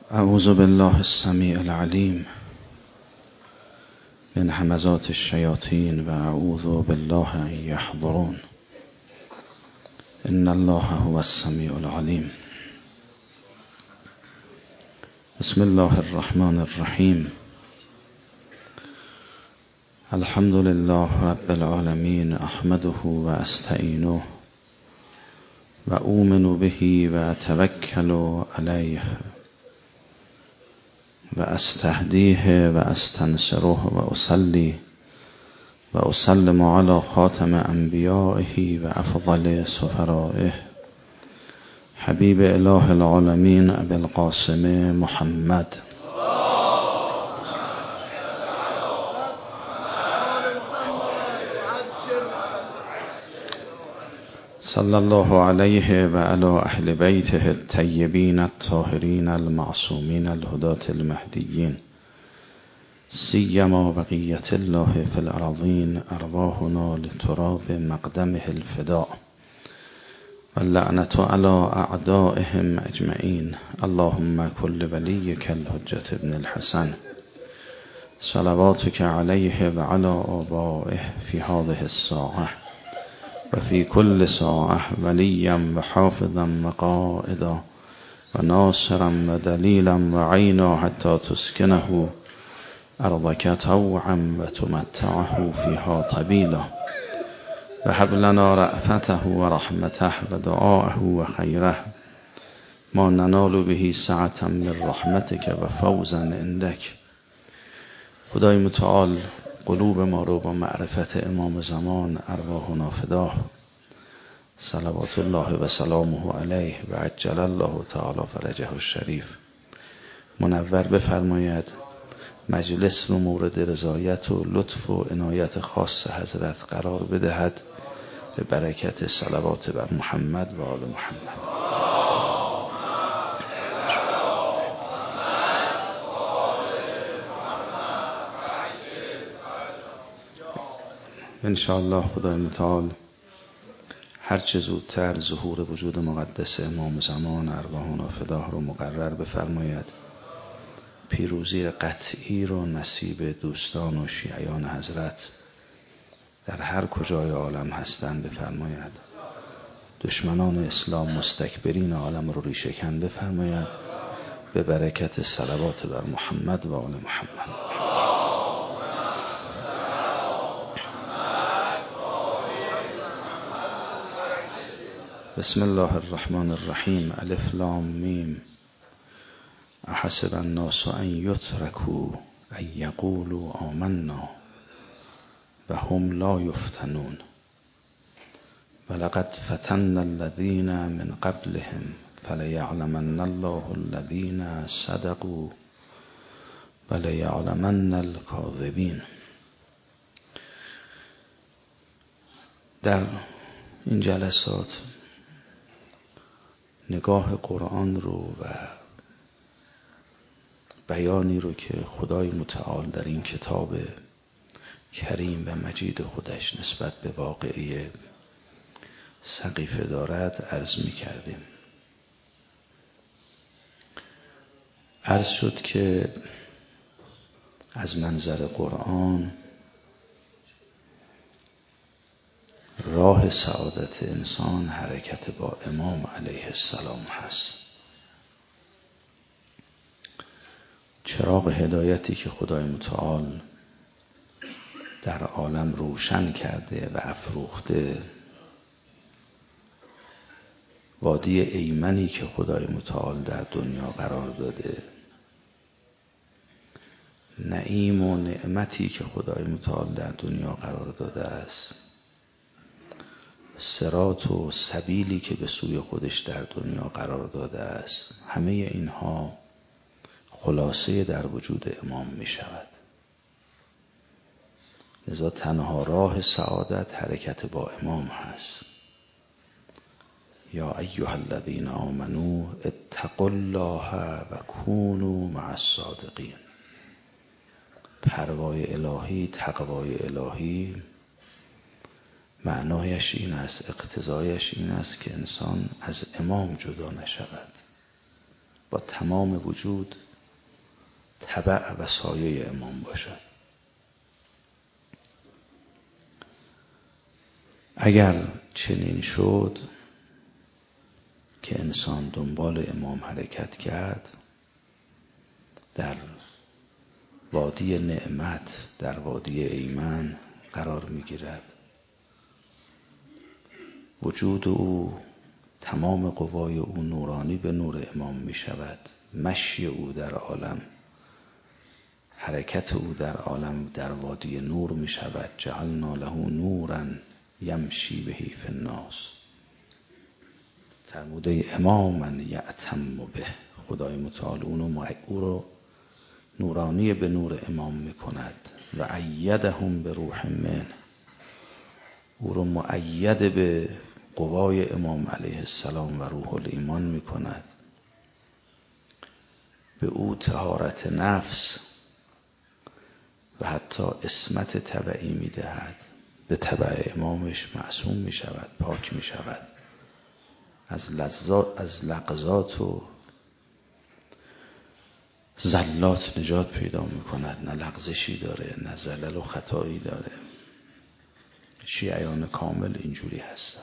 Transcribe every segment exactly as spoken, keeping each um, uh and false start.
اعوذ بالله السمیع العلیم من همزات الشیاطین و اعوذ بالله ان یحضرون. ان الله هو السمیع العلیم. بسم الله الرحمن الرحیم. الحمد لله رب العالمین. احمده و استعینه و اؤمن به و اتوکل علیه و استهدیه و استنصره و اصلی و اسلم علی خاتم انبیائه و افضل سفرائه حبیب اله العالمین ابی القاسم محمد صلی الله علیه و علی اهل بیته الطیبین الطاهرین المعصومین الهداة المهدیین سیما بقیة الله فی الارضین ارواحنا لتراب مقدمه الفداء واللعنة علی اعدائهم اجمعین. اللهم کل ولیک الحجة ابن الحسن صلواتک علیه و علی آبائه فی هذه الساعة و فی کل ساعة ولیا و حافظا و قائدا و ناصرا و دلیلا و عینا حتی تسکنه ارضک طوعا و تمتعه فیها طویلا و هب لنا رأفته و رحمته و دعاءه و خیره ما ننال به سعة من رحمتک و فوزا عندک. خدای متعال قلوب ما رو با معرفت امام زمان ارواحنا فداه صلوات الله و سلامه علیه و عجل الله تعالی فرجه الشریف منور بفرماید. مجلس رو مورد رضایت و لطف و عنایت خاص حضرت قرار بدهد به برکت صلوات بر محمد و آل محمد. انشاءالله خدای متعال هر چه زودتر ظهور وجود مقدس امام زمان ارواحنا فداه رو مقرر بفرماید. پیروزی قطعی رو نصیب دوستان و شیعیان حضرت در هر کجای عالم هستند بفرماید. دشمنان اسلام مستکبرین عالم رو ریشه‌کن بفرماید به برکت صلوات بر محمد و آل محمد. بسم الله الرحمن الرحیم. الف لام میم. احسب الناس ان یترکوا ان یقولوا آمنا و هم لا یفتنون ولقد فتنا الذین من قبلهم فلیعلمن الله الذین صدقوا ولیعلمن الکاذبین. در این جلسات نگاه قرآن رو و بیانی رو که خدای متعال در این کتاب کریم و مجید خودش نسبت به واقعه سقیفه دارد عرض می کردیم. عرض شد که از منظر قرآن راه سعادت انسان حرکت با امام علیه السلام هست. چراغ هدایتی که خدای متعال در عالم روشن کرده و افروخته، وادی ایمنی که خدای متعال در دنیا قرار داده، نعیم و نعمتی که خدای متعال در دنیا قرار داده است، صراط و سبیلی که به سوی خودش در دنیا قرار داده است، همه اینها خلاصه در وجود امام می شود. لذا تنها راه سعادت حرکت با امام هست. یا ایها الذین آمنوا اتقوا الله و کونوا مع الصادقین. پروای الهی، تقوای الهی معنایش این است، اقتضایش این است که انسان از امام جدا نشود. با تمام وجود تبع و سایه امام باشد. اگر چنین شد که انسان دنبال امام حرکت کرد، در وادی نعمت، در وادی ایمن قرار میگیرد. وجود او، تمام قوای او نورانی به نور امام می شود. مشی او در عالم، حرکت او در عالم در وادی نور می شود. جعلنا له نورا یمشی بهی فی الناس. فرموده اماما یأتم به، خدای متعال اونو او رو نورانی به نور امام می کند. و ایدهم به روح منه، او رو مؤید به قوای امام علیه السلام و روح الایمان می کند. به او طهارت نفس و حتی عصمت تبعی می دهد. به تبع امامش معصوم می شود، پاک می شود، از لذات، از لغزات و زلات نجات پیدا می کند. نه لغزشی داره، نه زلل و خطایی داره. شیعیان کامل اینجوری هستن.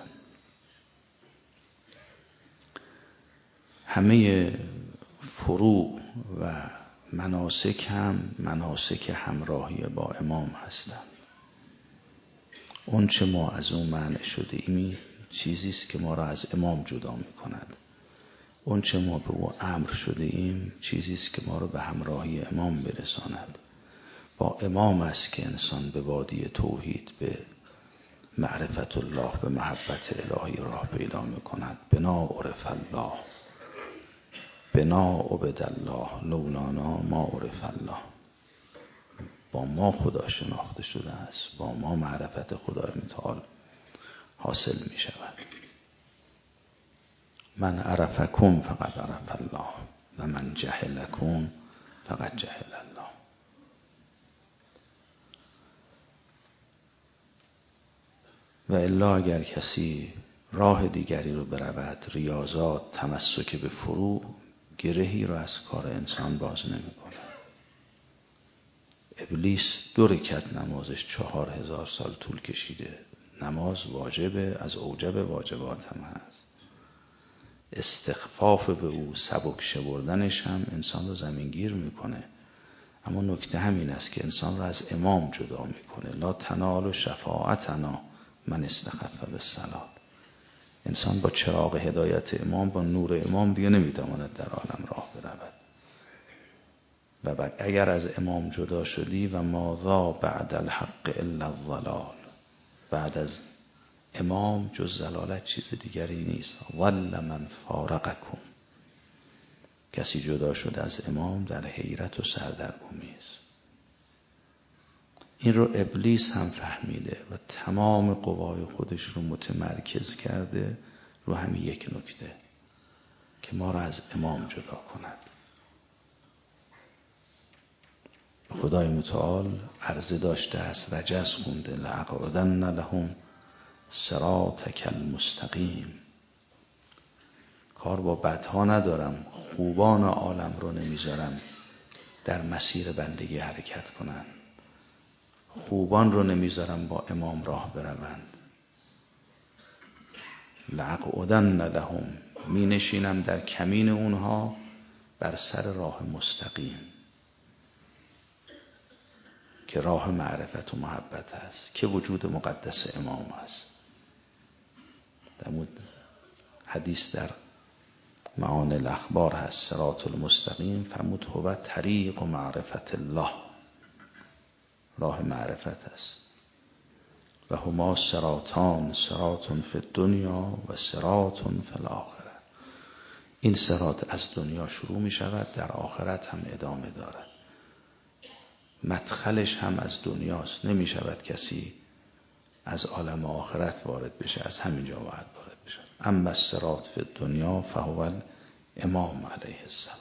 همه فروع و مناسک هم مناسک همراهی با امام هستند. اون چه ما از اون معنی شده ایمی چیزی است که ما را از امام جدا می کند. اون چه ما به او امر شده ایم چیزی است که ما را به همراهی امام برساند. با امام است که انسان به وادی توحید، به معرفت الله، به محبت الهی راه پیدا می کند. بنا عرف الله، بنا عبد الله، لولانا ما عرف الله. با ما خدا شناخته شده است، با ما معرفت خدای متعال حاصل می شود. من عرفکم فقط عرف الله و من جهلکم فقط جهل الله. و الا اگر کسی راه دیگری رو برود، ریاضات، تمسک به فروع، گرهی رو از کار انسان باز نمی کنه. ابلیس دو رکعت نمازش چهار هزار سال طول کشیده. نماز واجبه، از اوجب واجبات هم هست. استخفاف به او، سبک شبردنش هم انسان رو زمینگیر میکنه. اما نکته همین است که انسان رو از امام جدا میکنه. لا تنال شفاعتنا من استخف بالصلاة. انسان با چراغ هدایت امام، با نور امام دیگه نمیتواند در عالم راه برود. و بعد اگر از امام جدا شدی و ماذا بعد الحق الا الضلال، بعد از امام جز ضلالت چیز دیگری نیست. ضل من فارقکم، کسی جدا شده از امام در حیرت و سردرگمی است. این رو ابلیس هم فهمیده و تمام قوای خودش رو متمرکز کرده رو همین یک نکته که ما را از امام جدا کند. خدای متعال عرضه داشته است، رجز خونده، لأقعدن لهم صراطک المستقیم. کار با بدها ندارم، خوبان عالم رو نمیذارم در مسیر بندگی حرکت کنن. خوبان رو نمیذارم با امام راه بروند. لأقعدن لهم، می نشینم در کمین اونها بر سر راه مستقیم که راه معرفت و محبت است، که وجود مقدس امام است. در حدیث در معانی الاخبار هست، صراط المستقیم فرمود هو طریق و معرفت الله، راه معرفت است. و هما صراطان، صراط فی الدنیا و صراط فی الاخره. این صراط از دنیا شروع می شود، در آخرت هم ادامه دارد. مدخلش هم از دنیاست. نمی شود کسی از عالم آخرت وارد بشه، از همینجا باید وارد بشه. اما الصراط فی الدنیا فهو الامام علیه السلام.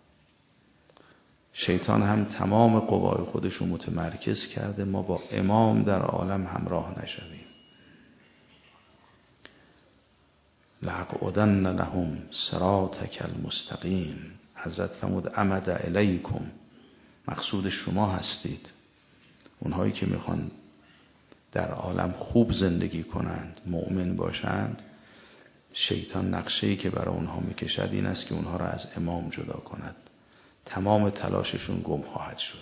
شیطان هم تمام قوای خودش رو متمرکز کرده ما با امام در عالم همراه نشویم. لأقعدن لهم صراطک المستقیم. حضرت فرمود امد الیکم، مقصود شما هستید. اونهایی که میخوان در عالم خوب زندگی کنند، مؤمن باشند، شیطان نقشه‌ای که برای اونها میکشد این است که اونها را از امام جدا کند. تمام تلاششون گم خواهد شد.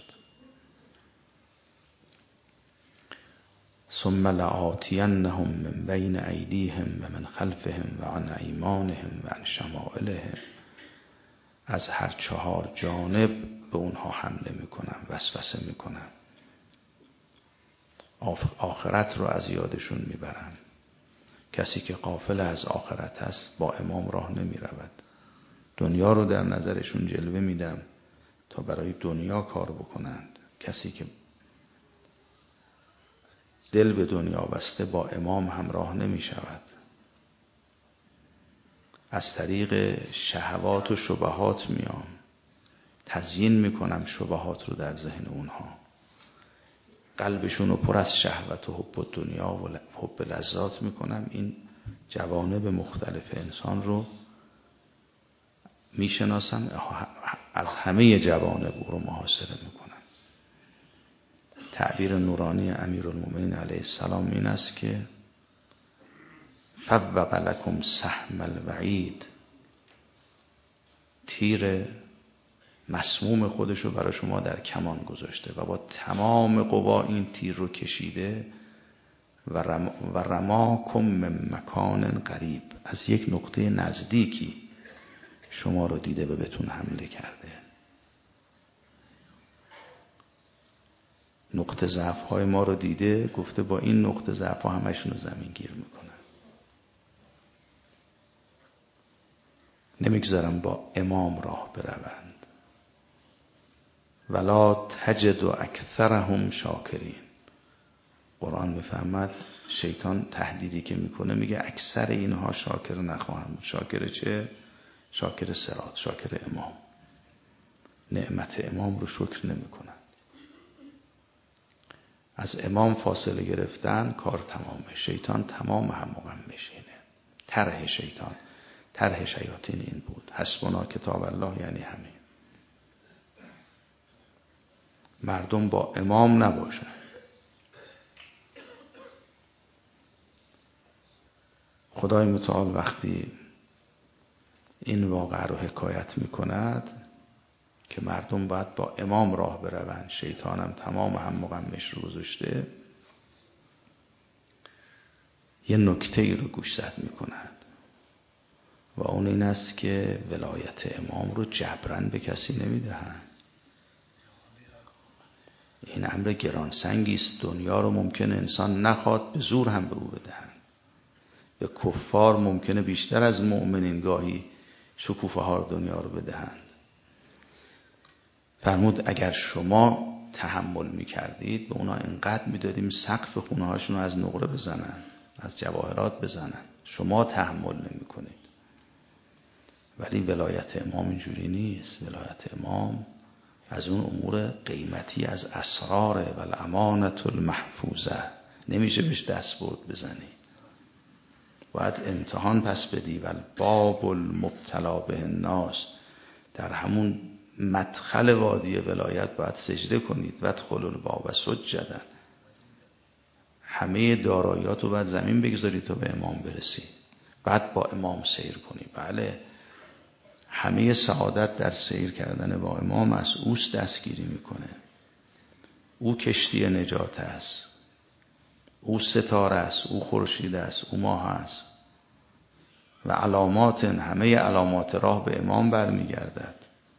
ثم لآتینهم من بین ایدیهم و من خلفهم و عن ایمانهم و عن شمائلهم. از هر چهار جانب به اونها حمله میکنم، وسوسه میکنم، آخرت رو از یادشون میبرم. کسی که غافل از آخرت هست با امام راه نمی رود. دنیا رو در نظرشون جلوه میدم تا برای دنیا کار بکنند. کسی که دل به دنیا بسته با امام همراه نمی شود. از طریق شهوات و شبهات میام، تزیین میکنم شبهات رو در ذهن اونها، قلبشون رو پر از شهوت و حب دنیا و حب لذات میکنم. این جوانب مختلف انسان رو میشناسم، از همه جوانب او رو محاصره میکنم. تعبیر نورانی امیرالمومنین علیه السلام این است که فوق لکم سهم الوعید، تیر مسموم خودشو برای شما در کمان گذاشته و با تمام قوا این تیر رو کشیده و, رم و رماکم من مکان قریب، از یک نقطه نزدیکی شما رو دیده به بهتون حمله کرده. نقطه ضعف های ما رو دیده، گفته با این نقطه ضعف ها همشون رو زمین گیر میکنن. نمیگذارم با امام راه بروند. ولا تجد اکثرهم شاکرین. قرآن میفهمد شیطان تهدیدی که میکنه میگه اکثر اینها شاکر نخواهند. شاکر چه؟ شاکر صراط، شاکر امام. نعمت امام رو شکر نمیکنن. از امام فاصله گرفتن کار تمامه. شیطان تمام همون میشینه. طرح شیطان، طرح شیاطین این بود. حسبنا کتاب الله، یعنی همین. مردم با امام نباشن. خدای متعال وقتی این واقعه رو حکایت میکند که مردم باید با امام راه بروند، شیطانم تمام هم مغمش رو گذاشته، یه نکته ای رو گوشزد میکند و اون این است که ولایت امام رو جبران به کسی نمیدهند. این امر گرانسنگی است. دنیا رو ممکنه انسان نخواد به زور هم به او بدهند. به کفار ممکنه بیشتر از مؤمنین گاهی شکوفه ها دنیا رو بدهند. فرمود اگر شما تحمل میکردید به اونا انقدر میدادیم سقف خونه هاشون رو از نقره بزنن، از جواهرات بزنن. شما تحمل نمی کنید. ولی ولایت امام اینجوری نیست. ولایت امام از اون امور قیمتی، از اسرار و الامانة المحفوظه، نمیشه بهش دست برد بزنی. باید امتحان پس بدی. و الباب المبتلا به الناس، در همون مدخل وادی ولایت باید سجده کنید. و ادخلوا الباب سجدا، همه داراییات رو باید زمین بگذاری تا به امام برسی، بعد با امام سیر کنی. بله، همه سعادت در سیر کردن با امام است. اوست دستگیری میکنه. او کشتی نجات است، او ستاره است، او خورشید است، او ماه است و علامات، همه علامات راه به امام برمیگردد.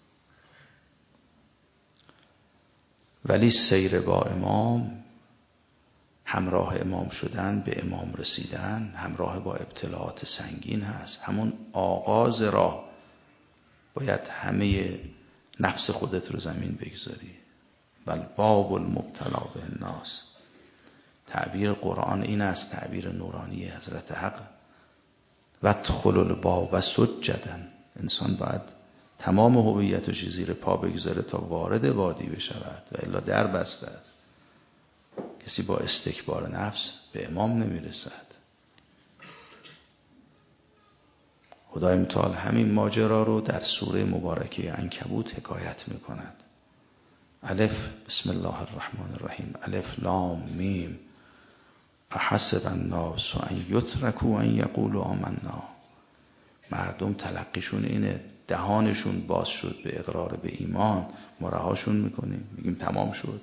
ولی سیر با امام، همراه امام شدن، به امام رسیدن، همراه با ابتلاعات سنگین هست. همون آغاز راه باید همه نفس خودت رو زمین بگذاری. بل باب المبتلا به الناس، تعبیر قرآن این است، تعبیر نورانی حضرت حق. و ادخلوا الباب سجدا، انسان باید تمام هویتش زیر پا بگذاره تا وارد وادی بشود و الا در بسته است. کسی با استکبار نفس به امام نمیرسد. خدای متعال همین ماجرا رو در سوره مبارکه عنکبوت حکایت میکند. الف بسم الله الرحمن الرحیم الف لام میم احسب الناس ان یترکوا ان یقولوا آمنا. مردم تلقیشون اینه، دهانشون باز شد به اقرار به ایمان، ما رهاشون میکنیم، میگیم تمام شد.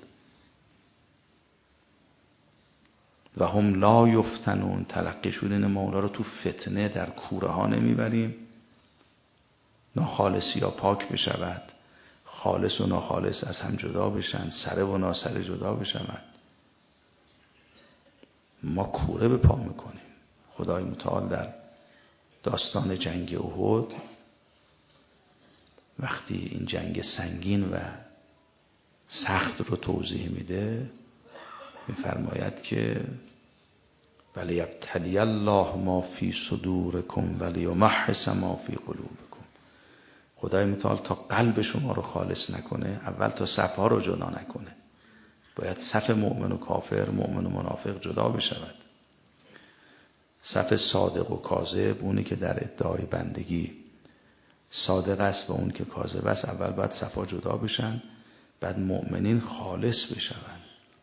و هم لا یفتنون، تلقیشون اینه ما اونا رو تو فتنه در کوره ها نمیبریم، ناخالصی یا پاک بشود، خالص و ناخالص از هم جدا بشن، سره و ناسره جدا بشن. ما کوره به پا میکنیم. خدای متعال در داستان جنگ احد وقتی این جنگ سنگین و سخت رو توضیح میده، میفرماید که ولی ابتلی الله ما فی صدورکم ولی یمحص ما فی قلوبکم. خدای متعال تا قلب شما رو خالص نکنه، اول تا صف ها رو جدا نکنه. باید صف مؤمن و کافر، مؤمن و منافق جدا بشود. صف صادق و کاذب، اونی که در ادعای بندگی صادق است و اون که کاذب است، اول باید صفا جدا بشن، بعد مؤمنین خالص بشون.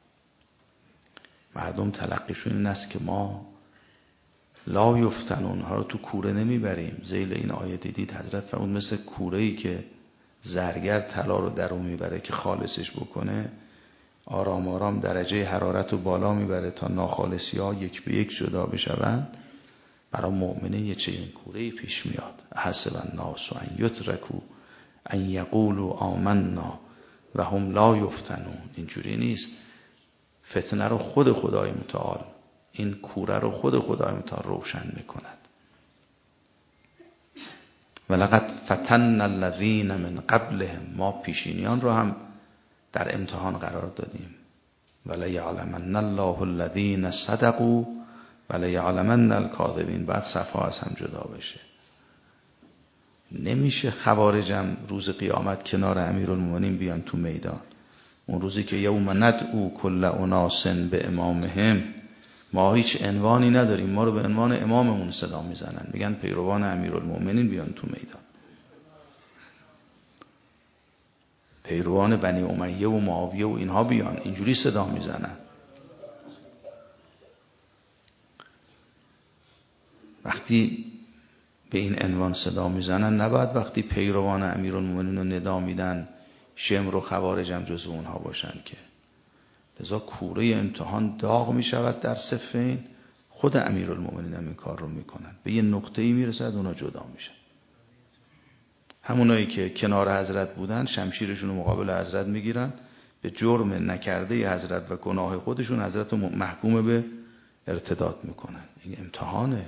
مردم تلقیشون این است که ما لا یفتن، اونها رو تو کوره نمیبریم. ذیل این آیه دیدید حضرت فرمود مثل کوره‌ای که زرگر طلا رو در اون میبره که خالصش بکنه، آرام آرام درجه حرارت رو بالا میبره تا ناخالصی ها یک به یک جدا بشوند. برای مؤمنین یه چنین کوره‌ای پیش میاد. حسب الناس ان یترکوا ان یقولوا آمنا و هم لا یفتنون. اینجوری نیست. فتنه رو خود خدای متعال، این کوره رو خود خدای متعال روشن میکند. ولقد فتن الذین من قبلهم، ما پیشینیان رو هم در امتحان قرار دادیم. ولیعلمن الله الذین صدقوا ولیعلمن الکاذبین. بعد صفا از هم جدا بشه. نمیشه خوارجم روز قیامت کنار امیرالمومنین بیان تو میدان. اون روزی که یوم ندعو کل اناس به امامهم، ما هیچ عنوانی نداریم، ما رو به عنوان اماممون صدا میزنن، میگن پیروان امیرالمومنین بیان تو میدان. پیروان بنی امیه و معاویه و اینها بیان، اینجوری صدا میزنن. وقتی به این عنوان صدا میزنن، نباید وقتی پیروان امیرالمومنین رو ندا میدن شمر و خوارج هم جزو اونها باشن که. لذا کوره امتحان داغ میشود در صفین. خود امیرالمومنین هم این کار رو میکنن. به یه نقطه‌ای میرسد اونا جدا میشن. همونایی که کنار حضرت بودن شمشیرشون رو مقابل حضرت میگیرن، به جرم نکرده حضرت و گناه خودشون حضرت رو محکوم به ارتداد میکنن. این امتحانه.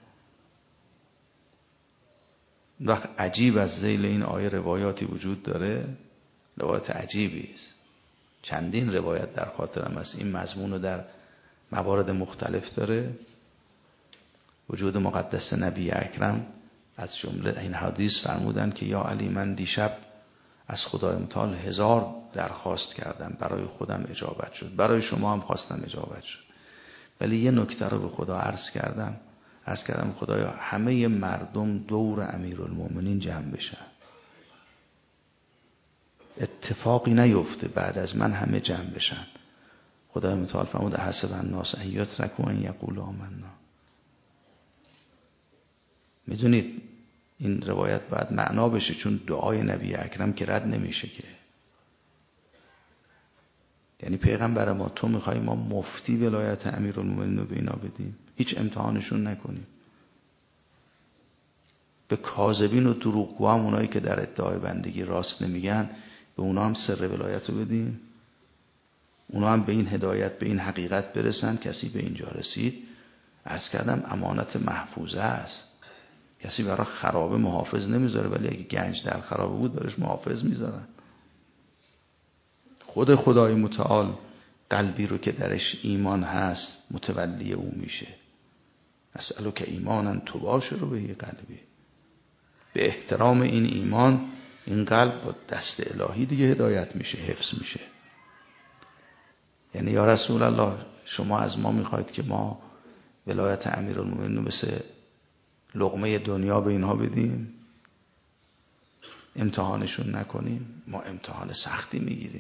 وقت عجیب از ذیل این آیه روایاتی وجود داره، روایت عجیبی است. چندین روایت در خاطرم است. این مضمون رو در موارد مختلف داره. وجود مقدس نبی اکرم از جمله این حدیث فرمودن که یا علی، من دیشب از خدای متعال هزار درخواست کردم، برای خودم اجابت شد، برای شما هم خواستم اجابت شد، ولی یه نکته رو به خدا عرض کردم عرض کردم خدایا همه مردم دور امیرالمومنین جمع بشن، اتفاقی نیفته بعد از من همه جمع بشن. خدای متعال فرمود حسب الناس ان یترکوا ان یقولوا آمنا. میدونید این روایت باید معنا بشه، چون دعای نبی اکرم که رد نمیشه که. یعنی پیغمبر ما، تو میخوای ما مفتی ولایت امیرالمومنین رو به اینا بدیم، هیچ امتحانشون نکنیم؟ به کاذبین و دروغگو هم، اونایی که در ادعای بندگی راست نمیگن، به اونا هم سر ولایت رو بدیم؟ اونا هم به این هدایت، به این حقیقت برسن؟ کسی به اینجا رسید، عرض کردم امانت محفوظه است. کسی برای خرابه محافظ نمیذاره، ولی اگه گنج در خرابه بود برش محافظ میذارن. خود خدای متعال قلبی رو که درش ایمان هست متولی او میشه. اسألو که ایمانن تو باشه رو بهی قلبی. به احترام این ایمان این قلب با دست الهی دیگه هدایت میشه، حفظ میشه. یعنی یا رسول الله، شما از ما میخواید که ما ولایت امیرالمومنین رو مثل لقمه دنیا به اینها بدیم، امتحانشون نکنیم، ما امتحان سختی میگیریم.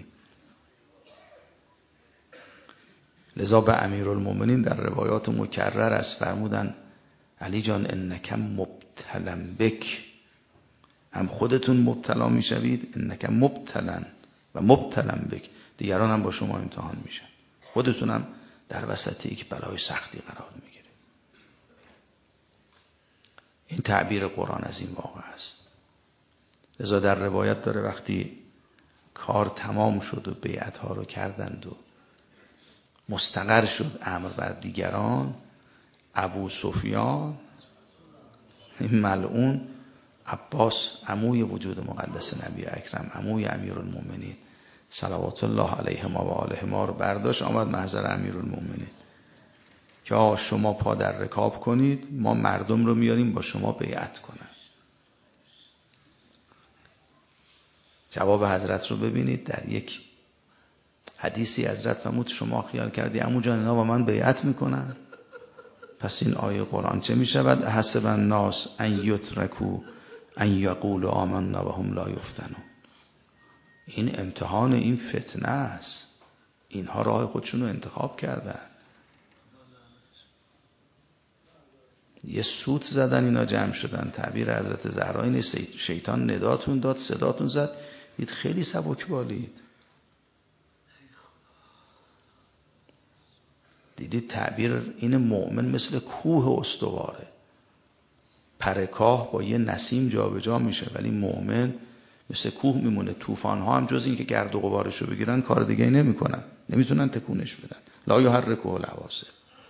لذا به امیرالمومنین در روایات مکرر است فرمودن علی جان انک مبتلن بک، هم خودتون مبتلا میشوید، انک مبتلن و مبتلن بک، دیگران هم با شما امتحان میشن، خودتون هم در وسط یک بلای سختی قرار میگیره. این تعبیر قرآن از این واقع است. لذا در روایت داره وقتی کار تمام شد و بیعت ها رو کردند و مستقر شد امر بر دیگران، ابو سفیان این ملعون، عباس عموی وجود مقدس نبی اکرم، عموی امیرالمومنین صلوات الله علیهما و آلهما رو برداشت آمد محضر امیرالمومنین که آقا شما پا در رکاب کنید، ما مردم رو میاریم با شما بیعت کنن. جواب حضرت رو ببینید. در یک حدیثی حضرت فرمود شما خیال کردی عمو جان اینا با من بیعت میکنن؟ پس این آیه قرآن چه میشود؟ حسب الناس ان یترکوا ان یقولوا آمنا و هم لا یفتنون. این امتحان، این فتنه است. اینها راه خودشون رو انتخاب کردن، یه سوت زدن، اینا جمع شدن. تعبیر حضرت زهرا اینه شیطان نداتون داد، صداتون زد، دید خیلی سبک بالید. دیدید تعبیر این مؤمن مثل کوه استواره، پرکاه با یه نسیم جا به جا میشه، ولی مؤمن مثل کوه میمونه. طوفان ها هم جز این که گرد و غبارشو بگیرن کار دیگه نمیکنن، نمیتونن تکونش بدن. لا یحرکه الهواسه.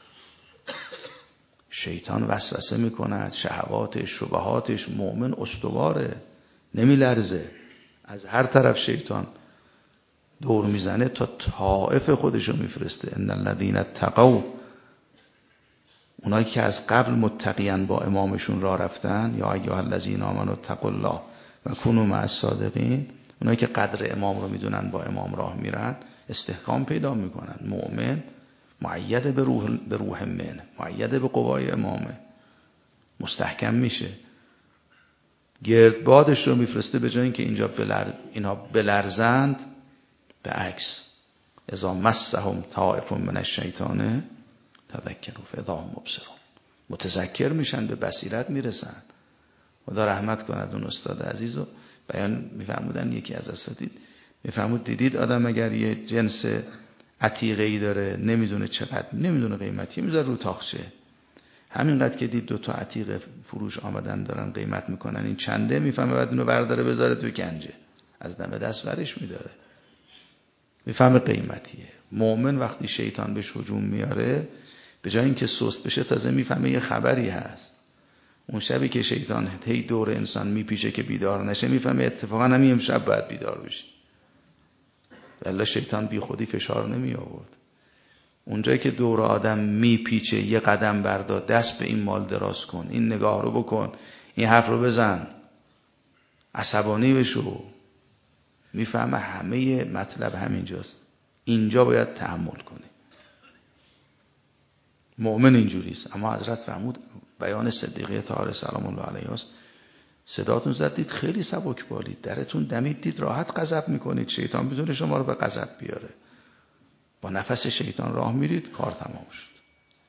شیطان وسوسه میکند، شهواتش، شبهاتش، مؤمن استواره، نمیلرزه. از هر طرف شیطان دور میزنه تا طائف خودشو میفرسته. ان الذين اتقوا، اونایی که از قبل متقیان با امامشون راه رفتن، یا ایها الذین آمنوا اتقوا الله و کونوا مع الصادقین، اونایی که قدر امام رو میدونن با امام راه میرن، استحکام پیدا میکنن. مؤمن مؤید به روح به روح من، مؤید به قوای امامه، مستحکم میشه. گردبادش رو میفرسته به جای اینکه اینجا بلر... اینها بلرزند، به عکس اذا مسهم طائف من الشیطان تذکروا فاذا هم مبصرون، متذکر میشن، به بصیرت میرسن. خدا رحمت کند اون استاد عزیزو بیان میفرمودن، یکی از اساتید میفرمود دیدید آدم اگر یه جنس عتیقه‌ای داره نمیدونه چقدر، نمیدونه قیمتی، میذاره رو تاقچه، همینقدر که دید دو تا عتیق فروش آمدن دارن قیمت میکنن این چنده، میفهمه بعد اینو برداره بذاره تو گنجه، از دم دست ورش میداره، میفهمه قیمتیه. مؤمن وقتی شیطان بهش هجوم میاره، به جای اینکه سست بشه تازه میفهمه یه خبری هست. اون شبی که شیطان هی دور انسان میپیشه که بیدار نشه، میفهمه اتفاقا همین امشب باید بیدار بشی. والله شیطان بی خودی فشار نمی آورد. اونجایی که دور آدم میپیچه، یه قدم بردار، دست به این مال دراز کن، این نگاه رو بکن، این حرف رو بزن، عصبانی بشو، میفهمه همه مطلب همینجاست. اینجا باید تحمل کنی. مؤمن اینجوریست. اما حضرت فرمود بیان صدیقه طاهره سلام الله علیها است، صداتون زد دید خیلی سبک بالید، درتون دمید دید راحت غضب میکنید، شیطان بدون شما رو به غضب بیاره، با نفس شیطان راه میرید، کار تمام شد.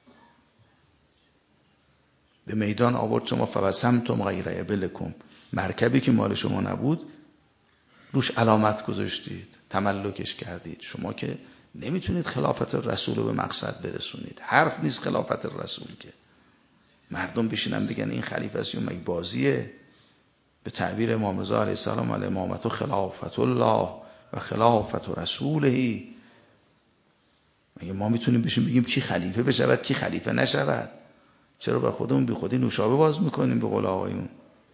به میدان آورد شما فوسمتم غیر ابلکم، مرکبی که مال شما نبود روش علامت گذاشتید، تملکش کردید. شما که نمیتونید خلافت رسول رو به مقصد برسونید، حرف نیست خلافت رسول که مردم بشینن بگن این خلیفه است یا مگه بازیه. به تعبیر امام رضا علیه السلام الامامت خلافت الله و خلافت رسوله، مگه ما میتونیم بشیم بگیم کی خلیفه بشود کی خلیفه نشود؟ چرا بر خودمون بی خودی نوشابه باز میکنیم به قول آقایون؟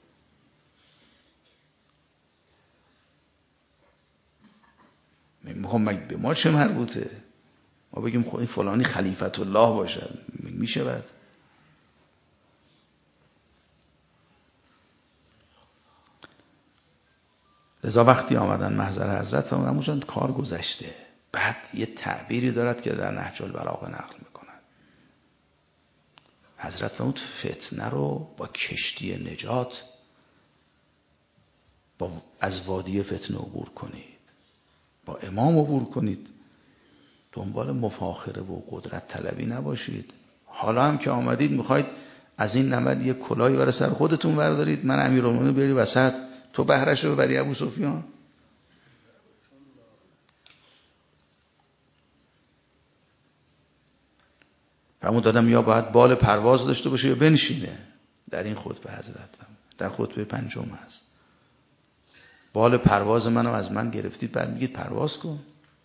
میخوام مگه به ما چه مربوطه؟ ما بگیم خود فلانی خلیفت الله باشد، میشود؟ لذا وقتی آمدن محضر حضرت فرمودن همونجان کار گذشته. بعد یه تعبیری دارد که در نهج البلاغه نقل میکنن. حضرت فرمود فتنه رو با کشتی نجات با از وادی فتنه عبور کنید، با امام عبور کنید، دنبال مفاخره و قدرت طلبی نباشید. حالا هم که آمدید میخواید از این نمد یک کلاهی برای سر خودتون بردارید، من امیرالمومنین بیاری وسط، تو بهرش رو ببری ابو سفیان. همون دادم یا باید بال پرواز داشته باشه یا بنشینه. در این خطبه حضرت در خطبه پنجم هست، بال پرواز منو از من گرفتید بعد میگید پرواز کن.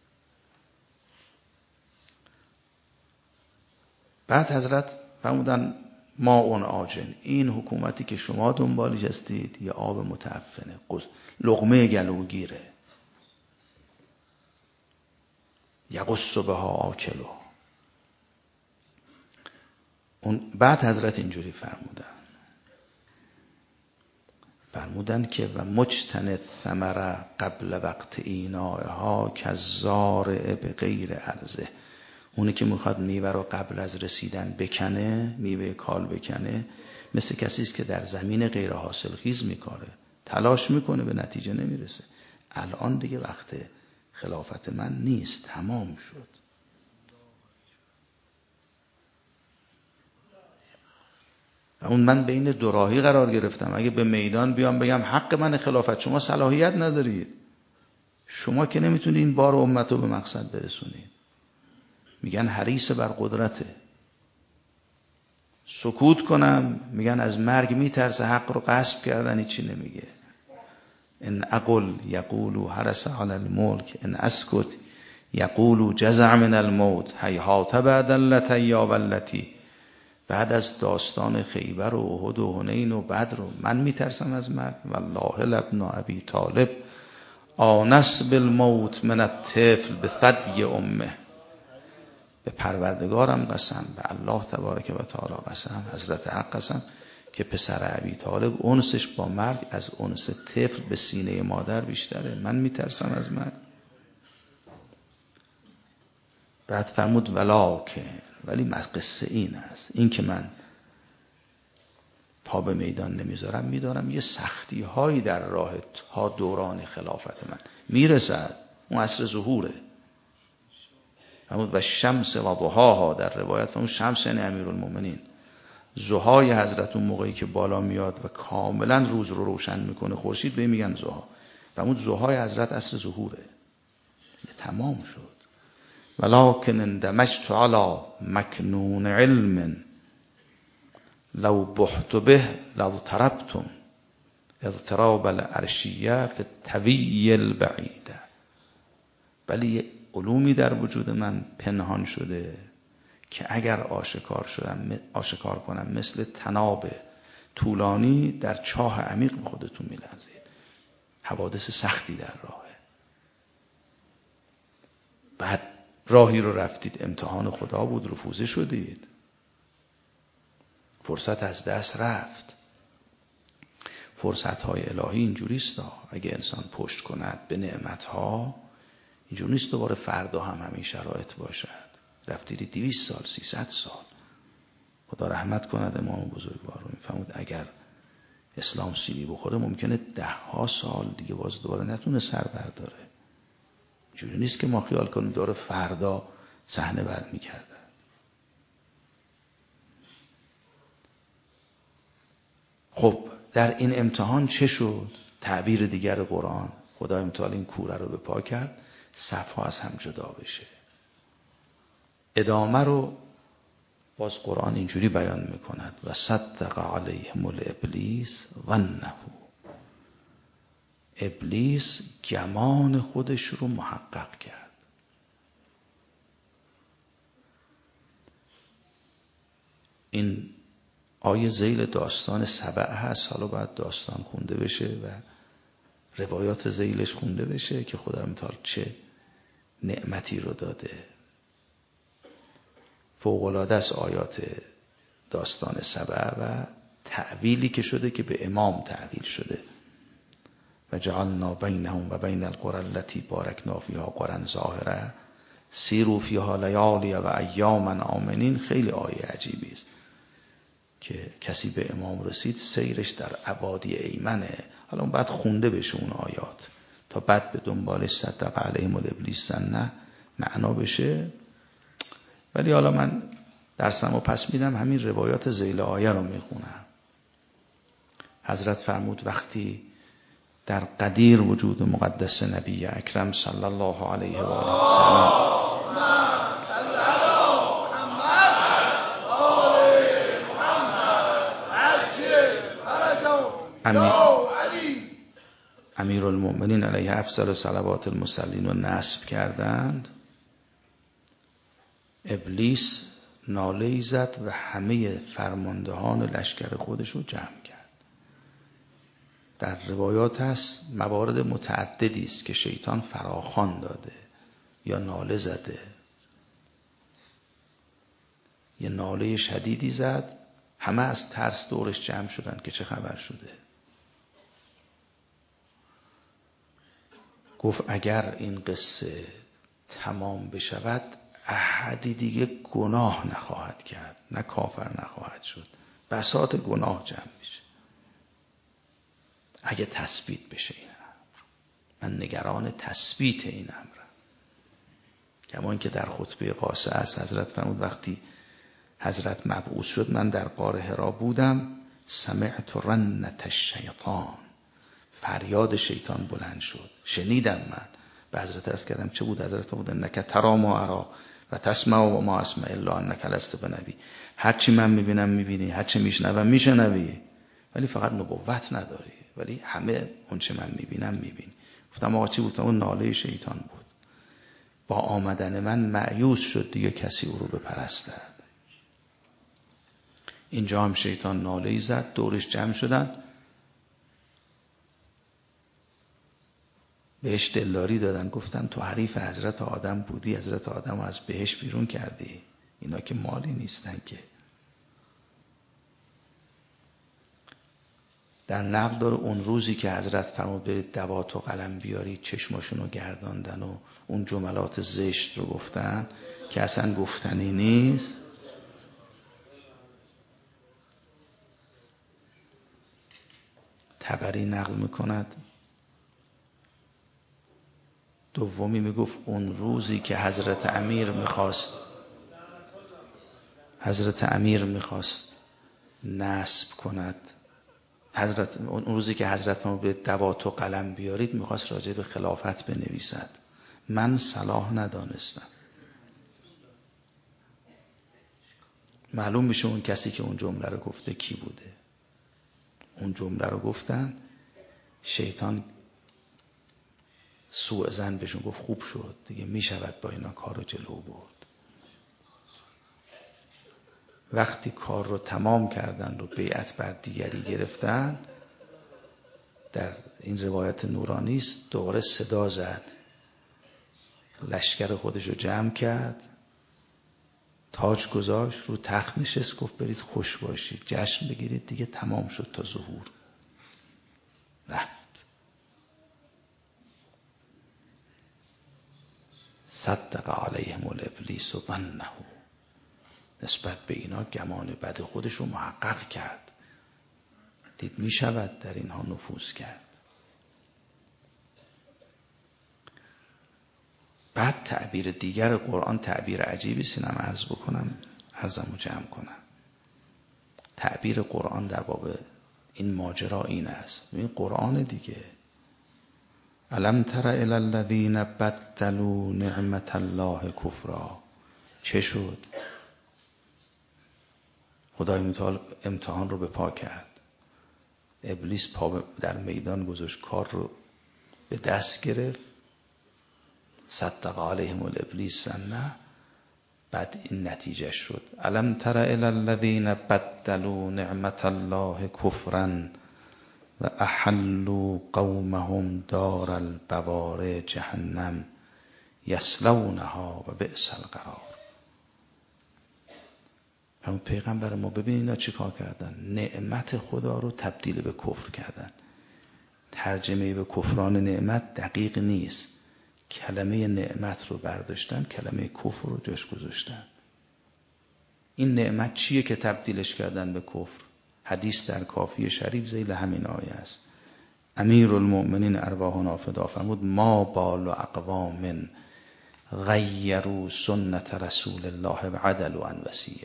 بعد حضرت فرمودن ما اون آجن، این حکومتی که شما دنبالش هستید یه آب متعفنه، لقمه گلوگیره، یقص بها آکلو. اون بعد حضرت اینجوری فرمودن فرمودن که و مجتن ثمره قبل وقت اینایها کالزارع بغیر عرضه. اونی که میخواد میوه رو قبل از رسیدن بکنه، میوه کال بکنه، مثل کسی است که در زمین غیر حاصل خیز میکاره، تلاش میکنه به نتیجه نمیرسه. الان دیگه وقت خلافت من نیست، تمام شد. اون من بین دو راهی قرار گرفتم. اگه به میدان بیام بگم حق من خلافت، شما صلاحیت ندارید، شما که نمیتونید این بار امت رو به مقصد برسونید. میگن حریص بر قدرته. سکوت کنم میگن از مرگ میترسه، حق رو غصب کردن، هیچی نمیگه. ان اقل یقولوا حرس علی الملک، ان اسکت یقولوا جزع من الموت، هیهات بعد اللتی یا والتی. بعد از داستان خیبر و احد و حنین و بدر و من میترسم از مرگ. والله لابن ابی طالب آنس بالموت من الطفل بثدی امه. به پروردگارم قسم، به الله تبارک و تعالی قسم، حضرت حق قسم، که پسر ابی طالب انسش با مرگ از انس طفل به سینه مادر بیشتره. من میترسم از مرگ. بعد فرمود ولکن، ولی قصه این است، این که من پا به میدان نمیذارم، میدارم یه سختی هایی در راه تا دوران خلافت من میرسد، اون عصر ظهوره. فرمود و شمس و ضحاها، در روایت فرمود شمس یعنی امیرالمومنین، ضحای حضرت اون موقعی که بالا میاد و کاملا روز رو روشن میکنه، خورشید به میگن ضحا. فرمود ضحای حضرت عصر ظهوره، تمام شد. ولکن اندمجت علی مکنون علم لو بحت به لاضطربتم اضطراب العرشیه فی الطوی البعیده. ولی علومی در وجود من پنهان شده که اگر آشکار شدم آشکار کنم مثل تناب طولانی در چاه عمیق به خودتون میلرزید. حوادث سختی در راهه. بعد راهی رو رفتید، امتحان خدا بود، رفوزه شدید، فرصت از دست رفت. فرصت های الهی اینجوریست، اگه انسان پشت کند به نعمت ها، اینجوری نیست دوباره فردا هم همین شرایط باشد. رفتید دویست سال، سیصد سال. خدا رحمت کند امام بزرگوار رو. میفهمود اگر اسلام سیلی بخوره ممکنه ده ها سال دیگه باز دوباره نتونه سر برداره. اینجوری نیست که ما خیال کنیم دوباره فردا صحنه برمیگرده. خب در این امتحان چه شد؟ تعبیر دیگر قرآن، خدا امتحان این کوره رو به پا کرد، صفها از هم جدا بشه. ادامه رو باز قرآن اینجوری بیان میکند و صدق علیهم الابلیس ظنه. ابلیس گمان خودش رو محقق کرد. این آیه ذیل داستان سبع هست، حالا باید داستان خونده بشه و روایات ذیلش خونده بشه که خدا امتحان چه نعمتی رو داده. فوق‌العاده است آیات داستان سبع و تعویلی که شده که به امام تعویل شده. و جعلنا بینهم و بین القرى التي بارکنا فیها قرى ظاهره سیروا فیها لیالی و ایاما آمنین. خیلی آیه عجیبی است. که کسی به امام رسید سیرش در عوادی ایمنه. حالا اون بعد خونده بشه اون آیات تا بعد به دنبالش صدق علیهم الابلیس نه معنا بشه. ولی حالا من درسمو پس میدم، همین روایات ذیل آیه رو میخونم. حضرت فرمود وقتی در قدیر وجود مقدس نبی اکرم صلی الله علیه و آله و سلم امیر المؤمنین علیه افضل صلوات المصلین رو نصب کردند، ابلیس ناله‌ای زد و همه فرماندهان لشکر خودش رو جمع کرد. در روایات هست موارد متعددی است که شیطان فراخوان داده یا ناله زده. یه ناله شدیدی زد، همه از ترس دورش جمع شدن که چه خبر شده. گفت اگر این قصه تمام بشود احدی دیگه گناه نخواهد کرد، نه کافر نخواهد شد، بساط گناه جمع بشه اگه تثبیت بشه این امر. من نگران تثبیت این امرم. کما اینکه در خطبه قاصه است حضرت فرمود وقتی حضرت مبعوث شد من در غار حرا بودم، سمعت رنت الشیطان، فریاد شیطان بلند شد، شنیدم. من به حضرت عرض کردم چه بود؟ حضرت فرمود انک ترا ما ارا و تسمع و ما اسمع الا انک لست بنبی. هرچی من میبینم میبینی، هرچی میشنوم میشنوی، ولی فقط نبوت نداری، ولی همه اون چه من میبینم میبینی. گفتم آقا چی بود؟ اون ناله شیطان بود. با آمدن من مایوس شد دیگه کسی او رو بپرستد. اینجا هم شیطان ناله‌ای زد، دورش جمع شدن، بهش دلداری دادن، گفتن تو حریف حضرت آدم بودی، حضرت آدم از بهش بیرون کردی، اینا که مالی نیستن که. در نقل داره اون روزی که حضرت فرمود برید دوات و قلم بیارید، چشماشون رو گرداندن و اون جملات زشت رو گفتن که اصلا گفتنی نیست. طبری نقل میکند. دومی میگفت اون روزی که حضرت امیر میخواست حضرت امیر میخواست نصب کند، حضرت اون روزی که حضرت ما به دوات و قلم بیارید میخواست راجع به خلافت بنویسد، من صلاح ندانستم. معلوم میشه اون کسی که اون جمله رو گفته کی بوده. اون جمله رو گفتن، شیطان سوء ظن بهشون گفت خوب شد دیگه میشود با اینا کار رو جلو برد. وقتی کار رو تمام کردن و بیعت بر دیگری گرفتن، در این روایت نورانی است، دوباره صدا زد، لشکر خودش رو جمع کرد، تاج گذاشت، رو تخت نشست، گفت برید خوش باشید، جشن بگیرید، دیگه تمام شد تا ظهور. رفت. صدق علیهم الابلیس ظنه، نسبت به اینا گمان بد خودش رو محقق کرد، دید می شود در اینها نفوذ کرد. بعد تعبیر دیگر قرآن تعبیر عجیبی سینم عرض بکنم، عرضمو جمع کنم. تعبیر قرآن در باب این ماجرا این است، این قرآن دیگه. الم تر الی الذین بدلوا نعمت الله کفرا. چه شد؟ خدای متعال امتحان رو به پا کرد. ابلیس پا در میدان گذاشت، کار رو به دست گرفت. صدق علیهم الابلیس نه. بعد این نتیجه شد، الم تر الی الذین بدلوا نعمت الله کفرا و احلوا قومهم دار البوار جهنم یصلونها و بئس القرار. همون پیغمبر ما ببینید اینا چی کار کردن، نعمت خدا رو تبدیل به کفر کردن. ترجمه به کفران نعمت دقیق نیست، کلمه نعمت رو برداشتن، کلمه کفر رو جاش گذاشتن. این نعمت چیه که تبدیلش کردن به کفر؟ حدیث در کافی شریف ذیل همین آیه است. امیر المؤمنین ارواحنا فدا فرمود ما بال اقوام غیروا سنت رسول الله و عدلوا عن وصیه.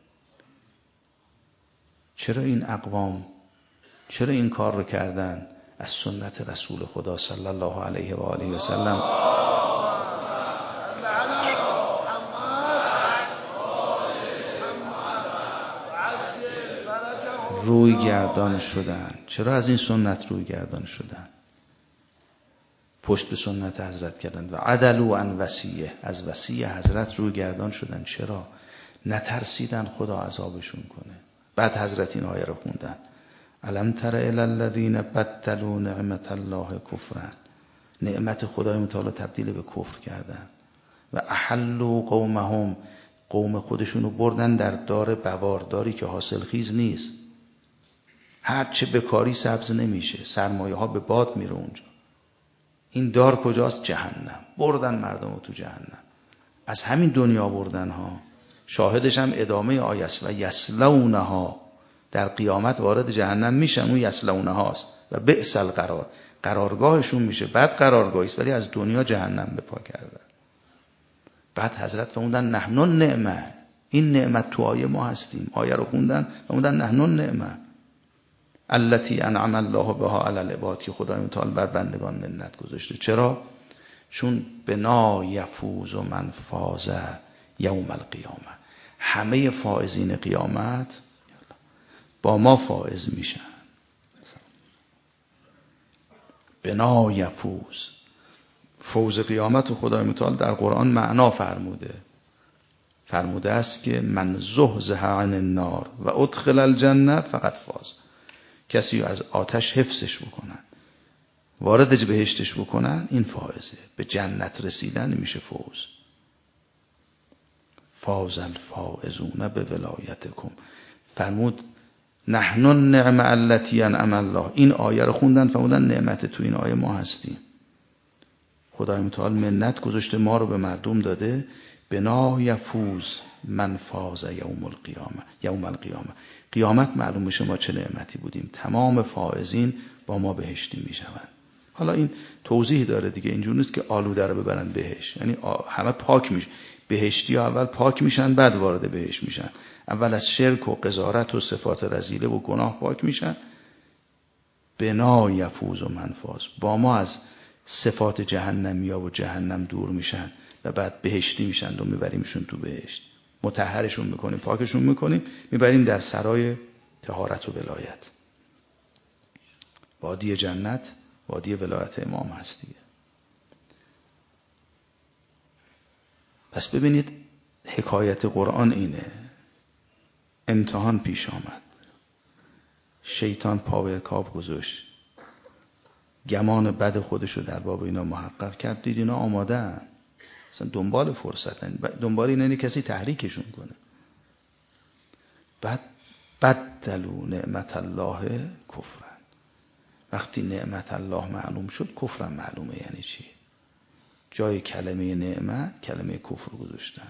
چرا این اقوام چرا این کار رو کردن؟ از سنت رسول خدا صلی الله علیه و آله و سلم روی گردان شدن. چرا از این سنت روی گردان شدن؟ پشت به سنت حضرت کردن. و عدلوا عن وصیه، از وصیه حضرت روی گردان شدن. چرا؟ نترسیدن خدا عذابشون کنه. بعد حضرت این آیه رو خوندن الم تر الی الذین بدلوا نعمت الله کفرا، نعمت خدای متعال تبدیل به کفر کردن. و احلوا قومهم، قوم خودشونو بردن در دار بوار، داری که حاصل خیز نیست، هر چه بکاری سبز نمیشه، سرمایه ها به باد میره اونجا. این دار کجاست؟ جهنم. بردن مردم رو تو جهنم، از همین دنیا بردن ها. شاهدش هم ادامه آیه است و یصلونها، در قیامت وارد جهنم میشن، اون یصلونها است و بئس القرار، قرارگاهشون میشه. بعد قرارگاهی است، ولی از دنیا جهنم به پا کردن. بعد حضرت فرمودن نحن النعمه، این نعمت تو آیه ما هستیم. آیه رو خوندن فرمودن نحن النعمه التي انعم الله بها علی العباد، که خدای متعال بر بندگان منت گذاشته. چرا؟ چون بنا یفوز و من فاز یوم القیامه، همه فائزین قیامت با ما فائز میشن. بنا یفوز، فوز قیامت و خدای متعال در قرآن معنا فرموده فرموده است که من زحزح عن النار و ادخل الجنه فقط فاز. کسی از آتش حفظش بکنن، وارد بهشتش بکنن، این فائزه. به جنت رسیدن میشه فوز. فاز الفائزون به ولایتکم. فرمود نحن النعمه التي انعم الله، این آیه رو خوندن فرمودن نعمت تو این آیه ما هستیم. خدای متعال منت گذاشته، ما رو به مردم داده. بنا یفوز من فاز یوم القیامه یوم القیامه قیامت معلوم میشه ما چه نعمتی بودیم. تمام فائزین با ما بهشتی میشوند. حالا این توضیح داره دیگه، اینجور نیست که آلوده رو ببرن بهش، یعنی همه پاک میشه. بهشتی ها اول پاک میشن بعد وارد بهشت میشن. اول از شرک و قذارت و صفات رذیله و گناه پاک میشن. بنا یفوز و من فاز، با ما از صفات جهنمیا و جهنم دور میشن و بعد بهشتی میشن و میبریمشون تو بهشت. مطهرشون میکنیم، پاکشون میکنیم، میبریم در سرای طهارت و ولایت. وادی جنت وادی ولایت امام هست دیگه. پس ببینید حکایت قرآن اینه. امتحان پیش آمد، شیطان پا به رکاب گذاشت، گمان بد خودشو در باب اینا محقق کرد. دید اینا آماده هم. اصلا دنبال فرصت، دنبال این یعنی کسی تحریکشون کنه. بعد بدلوا نعمت الله کفرن. وقتی نعمت الله معلوم شد، کفرم معلومه. یعنی چی؟ جای کلمه نعمت کلمه کفر گذاشتن.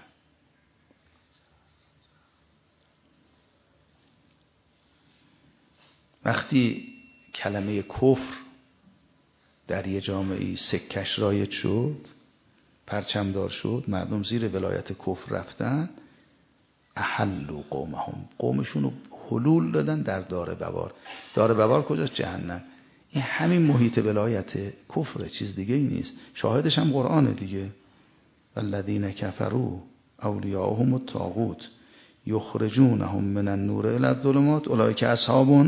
وقتی کلمه کفر در یه جامعه سکش رایج شد، پرچمدار شد، مردم زیر ولایت کفر رفتن، احلوا قومهم، قومشون رو حلول دادن در دار بوار. دار بوار کجاست؟ جهنم. این همین محیط ولایت کفره، چیز دیگه ای نیست. شاهدش هم قرآنه دیگه. والذین کفروا اولیاءهم الطاغوت یخرجونهم من النور الی الظلمات اولئک اصحاب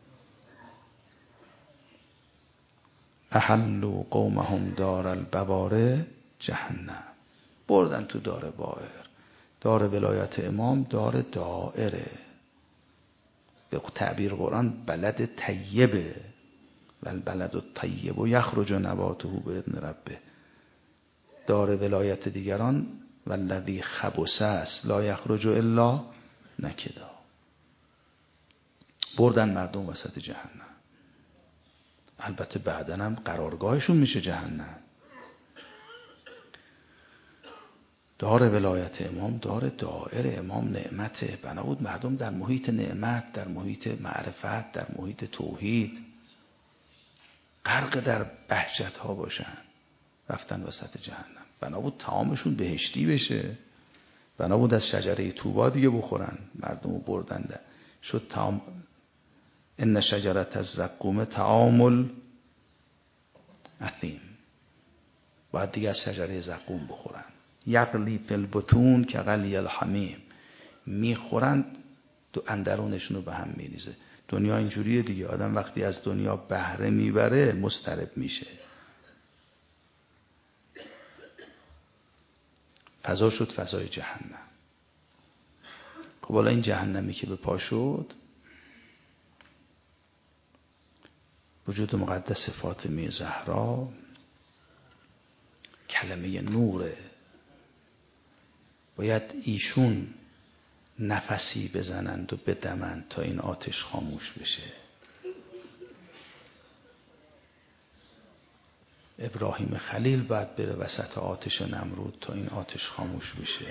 احلوا قومهم دار البوار جهنم. بردن تو دار بائر. دار ولایت امام دار دائره، به تعبیر قرآن بلد طیبه. والبلد الطیب یخرج نباته باذن ربه. دار ولایت دیگران والذی خبث است لا یخرج الا نکدا. بردن مردم وسط جهنم. البته بعدن هم قرارگاهشون میشه جهنم. دار ولایت امام دار دائر امام نعمته. بنا بود مردم در محیط نعمت، در محیط معرفت، در محیط توحید غرق در بهجت ها باشن. رفتن وسط جهنم. بنا بود طعامشون بهشتی بشه. بنا بود از شجره طوبا دیگه بخورن. مردمو بردن ده. شد طعام. ان شجرة الزقوم طعام الاثیم. باید دیگه از شجره زقوم بخورن. یغلی فی البطون کغلی الحمیم. میخورند تو اندرونشون رو به هم میریزه. دنیا اینجوریه دیگه. آدم وقتی از دنیا بهره میبره مضطرب میشه. فضا شد فضای جهنم. خب حالا این جهنمی که به پا شد، وجود مقدس فاطمه زهرا کلمه نوره. باید ایشون نفسی بزنند و بدمند تا این آتش خاموش بشه. ابراهیم خلیل باید بره وسط آتش نمرود تا این آتش خاموش بشه.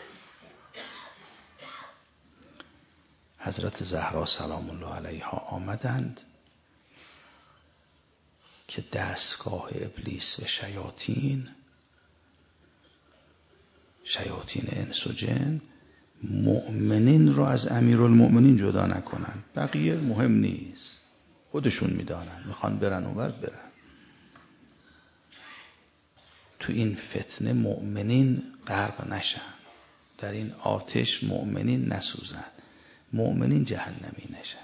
حضرت زهرا سلام الله علیها آمدند که دستگاه ابلیس و شیاطین، شیاطین انس و جن، مؤمنین رو از امیرالمؤمنین جدا نکنن. بقیه مهم نیست، خودشون میدانن، میخوان برن اونور برن. تو این فتنه مؤمنین غرق نشن، در این آتش مؤمنین نسوزن، مؤمنین جهنمی نشن.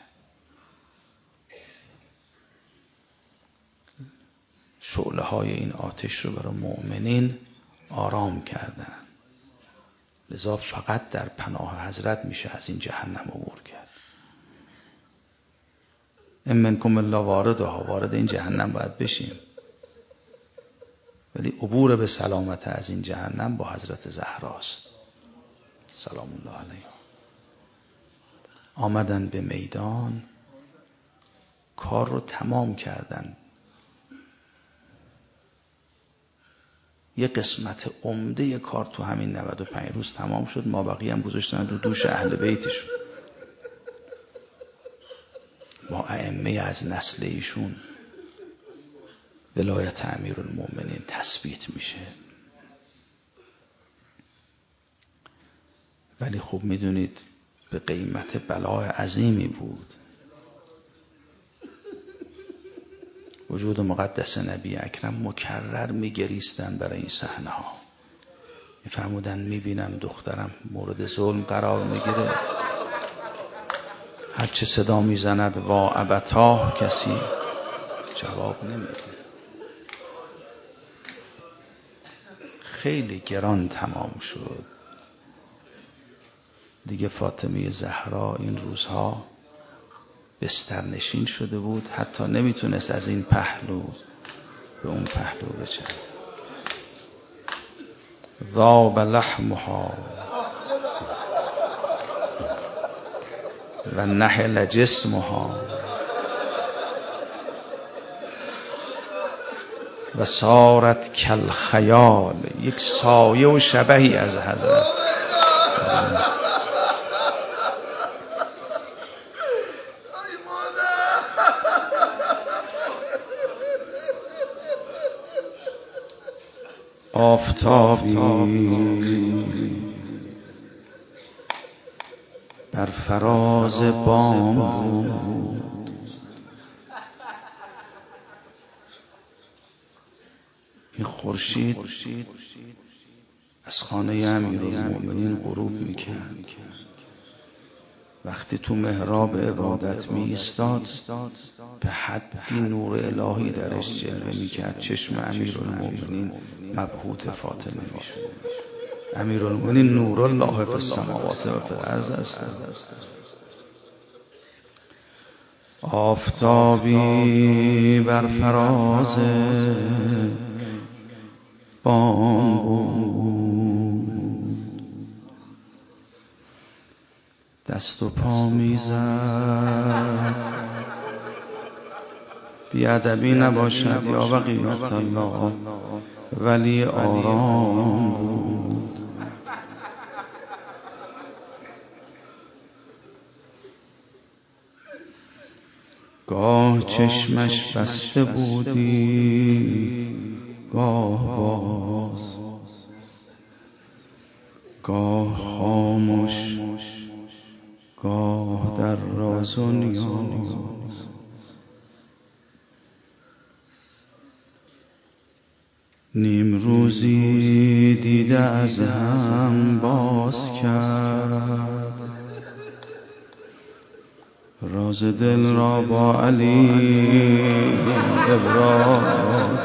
شعله های این آتش رو برای مؤمنین آرام کردن. لذا فقط در پناه حضرت میشه از این جهنم عبور کرد. ان منکم الا واردها. وارد این جهنم باید بشیم، ولی عبور به سلامت از این جهنم با حضرت زهراست سلام الله علیها. آمدن به میدان، کار رو تمام کردن. یه قسمت عمده کار تو همین نود و پنج روز تمام شد. ما بقیه هم گذاشتن رو دوش اهل بیتشون. با ائمه از نسل ایشون ولایت امیرالمؤمنین تثبیت میشه. ولی خوب میدونید به قیمت بلای عظیمی بود. وجود مقدس نبی اکرم مکرر میگریستن برای این صحنه ها. میفرمودن میبینم دخترم مورد ظلم قرار میگیره، هرچه صدا میزند وا ابتا کسی جواب نمیده. خیلی گران تمام شد دیگه. فاطمه زهرا این روزها بسترنشین شده بود، حتی نمیتونست از این پهلو به اون پهلو بچرخه. ذاب لحمها و نحل جسمها و صارت کالخیال. یک سایه و شبهی از حضرت. آفتابی بر فراز بام بود، این خورشید از خانه امیرالمؤمنین غروب میکرد. وقتی تو محراب عبادت می ایستاد به حدی نور الهی درش جلوه میکرد چشم امیرالمؤمنین مبهوت فاطمه میشد. امیرالمؤمنین نور الله فی السماوات و فی الارض است. آفتابی بر فراز بام بود، دست و پا میزد. بیادبی نباشد یا بقیت الله، ولی آرام بود. چشمش بسته بودی گاه باز، گاه خاموش، گاه در راز و نیاز. نیم روزی دیده از هم باز کرد، راز دل را با علی ابراز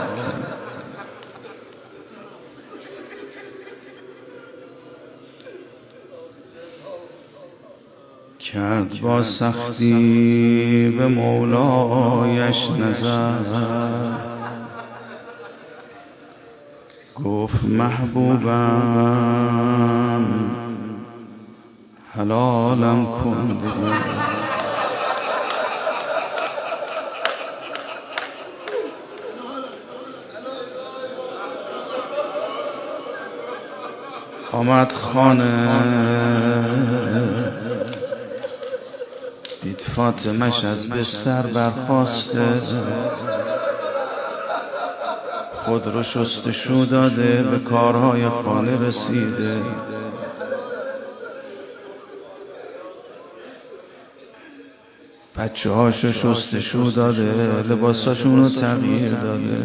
کرد. با سختی به مولایش نظر، گفت محبوبم حلالم کن دیگه. آمد خانه، دید فاطمش از بستر برخاسته، خود رو شستشو داده، به کارهای خانه رسیده. بچه هاشو شستشو داده، لباساشون رو تغییر داده.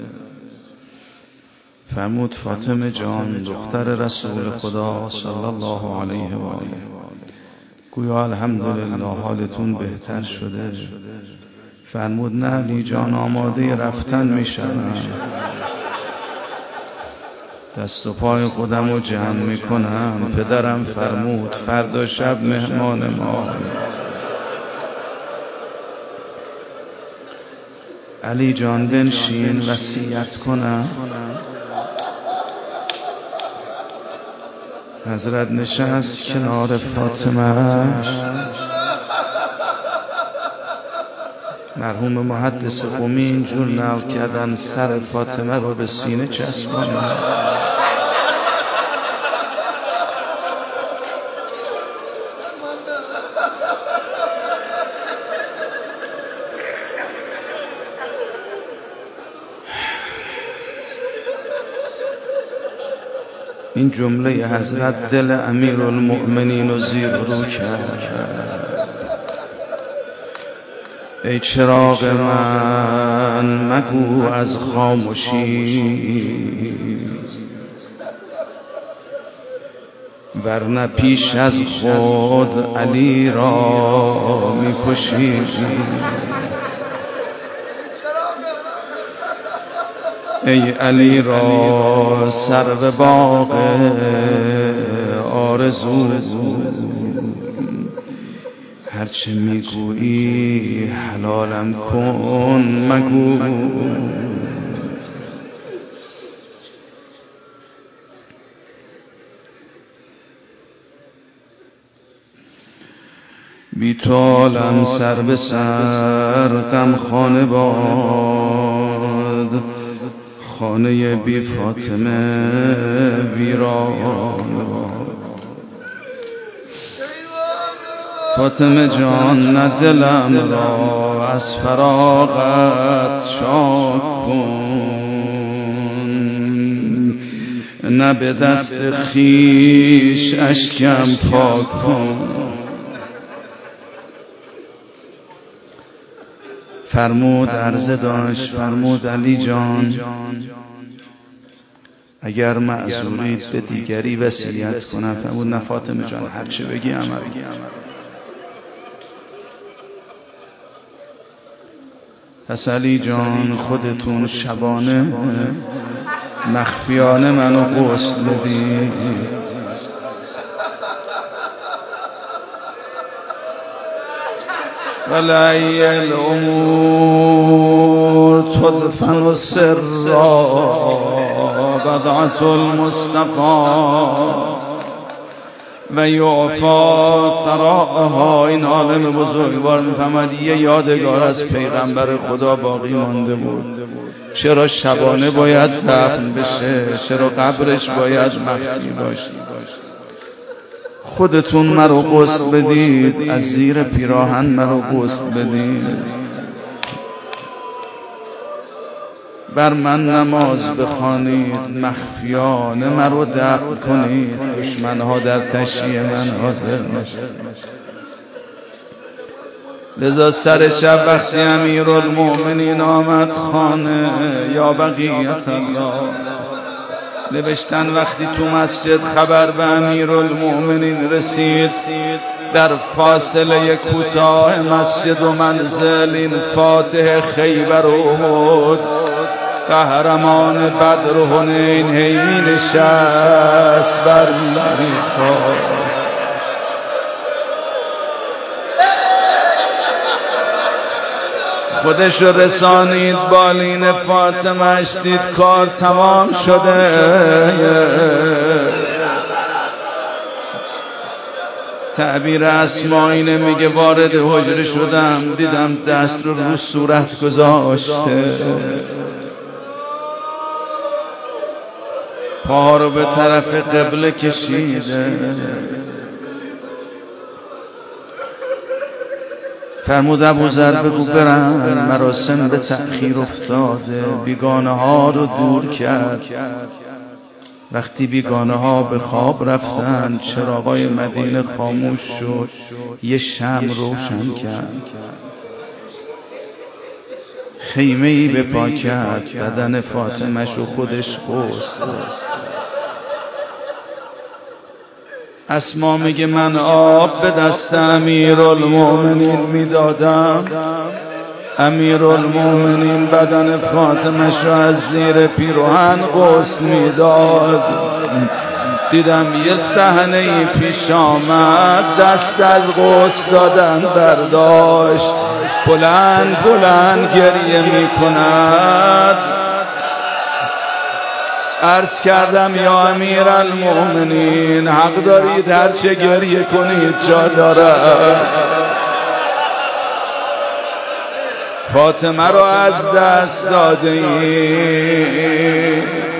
فرمود فاطمه جان دختر رسول خدا صلی الله علیه و آله، گویا الحمدلله حالتون بهتر شده. فرمود نه علی جان آماده رفتن میشم، دست و پای خودم رو جمع میکنم. پدرم فرمود فردا شب مهمان ما. علی جان بنشین وصیت کنم. حضرت نشست کنار فاطمه‌اش. مرحوم محدث قمی اینجور نقل کردن سر فاطمه رو به سینه چسباند. این جمله حضرت دل امیرالمؤمنین رو زیر رو کرد. ای چراغ من مگو از خاموشی، ورنه پیش از خود علی را میکشی. ای علی را سرو باغ آرزو، هرچه میگویی حلالم کن مگو. بیتالم سر به سر غم خانه باد، خانه بی فاطمه ویران باد. فاطمه جان نه دلم را از فراغت شاد کن، نه به دست خویش اشکم پاک کن. فرمود عرضه داشت، فرمود علی جان اگر معذورید به دیگری وصیت کنم. فرمود نه فاطمه جان هرچه بگی عمل. پس علی جان خودتون شبانه مخفیانه منو غسل بدی، ولی الامور تدفن السر بضعة المصطفى و یعفا ثراها. این عالم بزرگوار میفهمد یه یادگار از پیغمبر خدا باقی مانده بود. چرا شبانه باید دفن بشه؟ چرا قبرش باید مخفی باشه؟ خودتون مرا غسل بدید، از زیر پیراهن مرا غسل بدید. بر من نماز بخوانید، مخفیانه مرا دفع کنید، دشمنها در تشییع من حاضر نشد. لذا سر شب وقتی امیرالمؤمنین آمد خانه، یا بقیت الله، نوشتن وقتی تو مسجد خبر به امیرالمؤمنین رسید، در فاصله کوتاه مسجد و منزل این فاتح خیبر و احد، قهرمان بدر و حنین هی می نشست بر لبی خواست. خودش رو رسانید بالین فاطمه، دید کار تمام شده. تعبیر اسما اینه، میگه وارد حجره شدم دیدم دست رو رو صورت گذاشته، پا رو به طرف قبله کشیده. فرمود ابوذر بگو برن، مراسم به تأخیر افتاده، بیگانه ها رو دور کرد. وقتی بیگانه ها به خواب رفتن، چراغای مدینه خاموش شد، یه شمع روشن کرد، خیمه ای به پا کرد، بدن فاطمه‌ش و خودش غسل. اسما میگه من آب به دست امیرالمؤمنین میدادم، امیرالمؤمنین بدن فاطمه‌ش را از زیر پیراهن غسل میداد. دیدم یه صحنه پیش آمد، دست از غسل دادن برداشت، بلند بلند گریه میکند. عرض کردم یا امیرالمؤمنین، حق دارید هر چه گریه کنید جا دارد. فاطمه را از دست داده اید.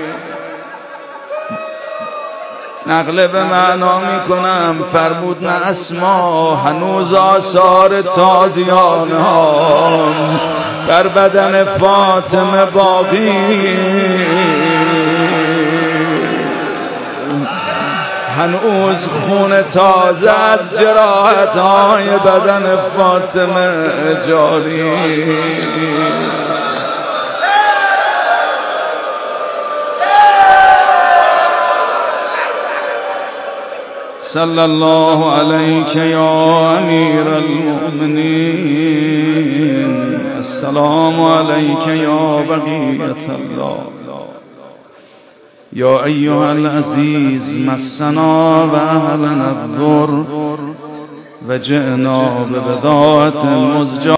نقل به معنا می کنم، فرمود نه اسما، هنوز آثار تازیان ها بر بدن فاطمه باقی، هنوز خون تازه از جراحت های بدن فاطمه جاری. صلی الله علیک یا امیر المؤمنین، السلام علیک یا بقیت الله. یا ایها العزیز مسنا و اهلنا الضر و جئنا ببضاعة مزجاة.